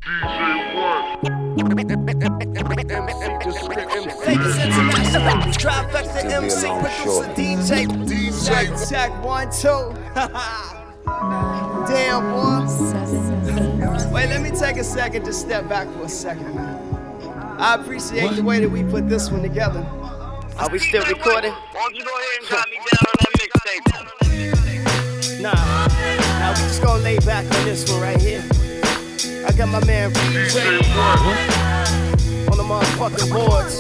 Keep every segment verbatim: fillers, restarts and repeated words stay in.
Ladies International, Trifecta M C, producer D J, D J, check one, two. Damn, boy. Wait, let me take a second to step back for a second, man. I appreciate what? the way that we put this one together. Are we still recording? Why don't you go ahead and drop me down on that mixtape? Nah, nah, we just gonna lay back on this one right here. I got my man D J on the motherfucking boards.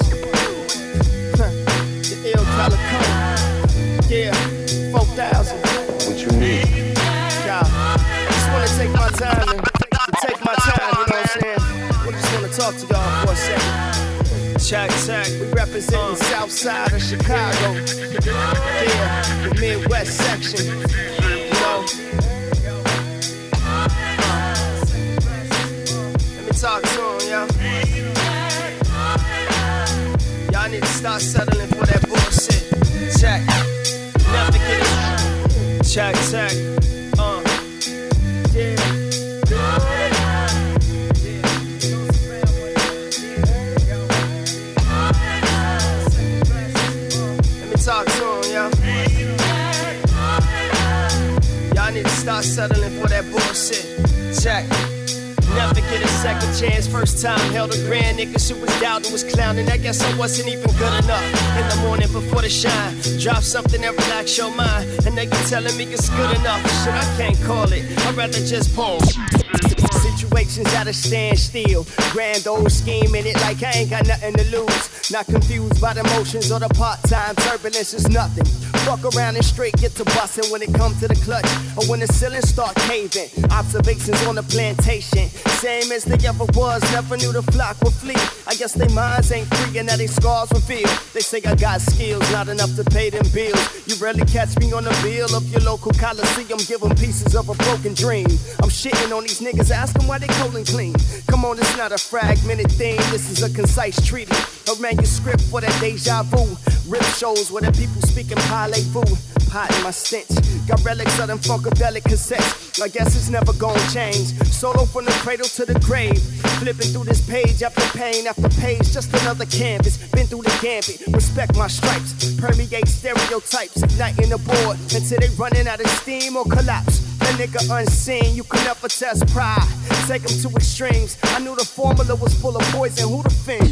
The ill Calico. Yeah, four thousand. What you need? Yeah, I just wanna take my time and to take my time, you know what I'm saying? I just wanna talk to y'all for a second. Check, check, we representing South Side of Chicago. Yeah, the Midwest section. You know. Let me talk to him, yo. Y'all need to start settling for that bullshit. Check, never get it. Check, check, uh, yeah. Talk to him, yo. Y'all need to start settling for that bullshit. Check. Never get a second chance. First time held a grand nigga. Shit was doubting, was clowning. I guess I wasn't even good enough. In the morning before the shine, drop something that relax your mind. And they can telling me it's good enough. Shit, I can't call it. I'd rather just pause. Situations at a standstill. Grand old scheme in it like I ain't got nothing to lose. Not confused by the motions or the part-time turbulence is nothing. Fuck around and straight get to bustin' when it comes to the clutch or when the ceiling start caving. Observations on the plantation, same as they ever was. Never knew the flock would flee. I guess they minds ain't free and now they scars reveal. They say I got skills, not enough to pay them bills. You rarely catch me on the bill of your local coliseum, give them pieces of a broken dream. I'm shitting on these niggas, ask them why they cold and clean. Come on, it's not a fragmented thing, this is a concise treaty. A manuscript for that deja vu. Rip shows where the people speaking parlay food. Pot in my stench. Got relics of them funkadelic cassettes. I guess it's never gonna change. Solo from the cradle to the grave. Flipping through this page after page after page. Just another canvas. Been through the gambit. Respect my stripes. Permeate stereotypes. Igniting the board until they running out of steam or collapse. That nigga unseen, you can never test pride. Take them to extremes. I knew the formula was full of poison. Who the fiend?